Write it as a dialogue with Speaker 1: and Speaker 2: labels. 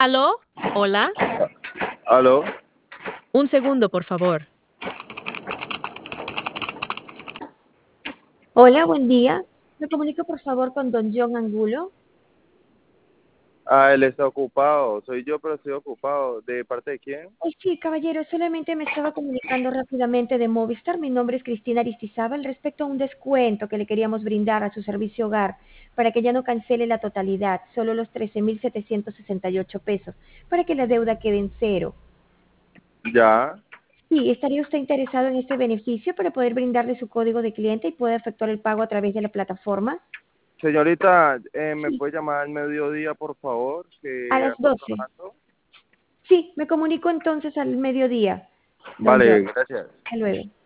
Speaker 1: ¿Aló? Hola.
Speaker 2: ¿Aló?
Speaker 1: Un segundo, por favor.
Speaker 3: Hola, buen día. Me comunico por favor con don John Angulo.
Speaker 2: Ah, él está ocupado. Soy yo, pero estoy ocupado. ¿De parte de quién?
Speaker 3: Ay, sí, caballero, solamente me estaba comunicando rápidamente de Movistar. Mi nombre es Cristina Aristizábal respecto a un descuento que le queríamos brindar a su servicio hogar para que ya no cancele la totalidad, solo los 13.768 pesos, para que la deuda quede en cero.
Speaker 2: Ya.
Speaker 3: Sí, ¿estaría usted interesado en este beneficio para poder brindarle su código de cliente y poder efectuar el pago a través de la plataforma?
Speaker 2: Señorita, ¿me
Speaker 3: Sí,
Speaker 2: puede llamar al mediodía, por favor?
Speaker 3: a
Speaker 2: Que
Speaker 3: las
Speaker 2: ando
Speaker 3: 12.
Speaker 2: trabajando.
Speaker 3: Sí, me comunico entonces al mediodía, don John.
Speaker 2: Vale, gracias.
Speaker 3: Hasta luego.